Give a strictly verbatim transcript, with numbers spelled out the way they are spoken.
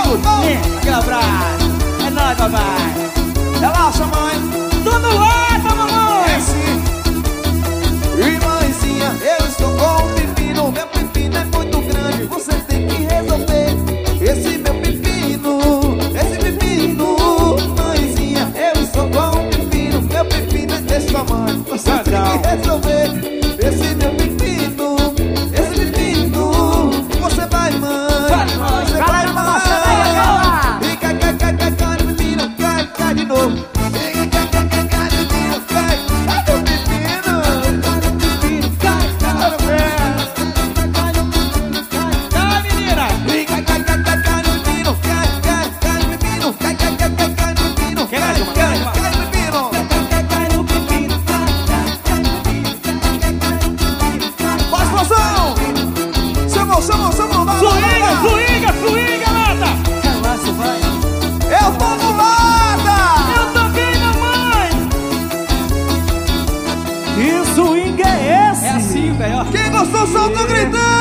tudo. Aquele abraço. É nóis, papai. Relaxa, mãe. Tô no ar, tá, mamãe? É sim. E mãezinha, eu estou com um pepino. Meu pepino é muito grande, você tem que resolver esse meu pepino, esse pepino. Mãezinha, eu estou com um pepino. Meu pepino é desse tamanho, você tem que resolver esse meu pepino, esse pepino. Você vai, mãe, você vai, mãe. E cai, cai, cai, cai, cai, pepino, cai, cai de novo. Chama, chama, vai, Swinga, swinga, swinga, Lata. Relaxa, vai. Eu tô no Lata. Eu toquei na mãe. Que swing é esse? É assim, velho. Quem gostou, solta o gritão.